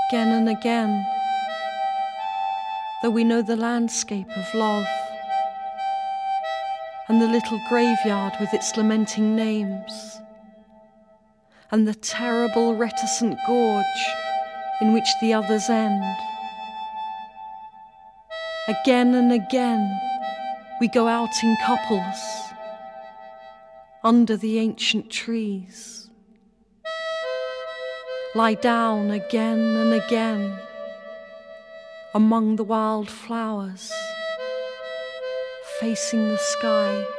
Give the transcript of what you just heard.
again and again, though we know the landscape of love, and the little graveyard with its lamenting names, and the terrible reticent gorge in which the others end. Again and again we go out in couples under the ancient trees, lie down again and again among the wild flowers, facing the sky.